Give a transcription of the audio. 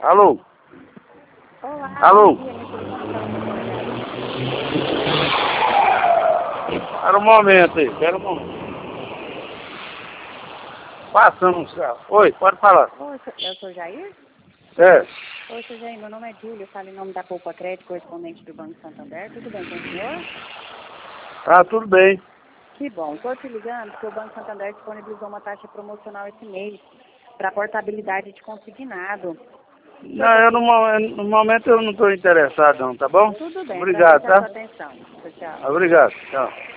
Alô? Olá. Alô? Espera um momento aí, espera um momento. Passamos, já. Oi, pode falar. Oi, eu sou Jair? É, Oi, sou Jair, meu nome é Júlia, eu falo em nome da Poupa Crédito, correspondente do Banco Santander. Tudo bem com o senhor? tá tudo bem. Que bom. Estou te ligando porque o Banco Santander disponibilizou uma taxa promocional esse mês para portabilidade de consignado. Não, no momento eu não estou interessado não, tá bom? Tudo bem, Obrigado, agradeço a tá? sua atenção. Tchau, tchau. Obrigado, tchau.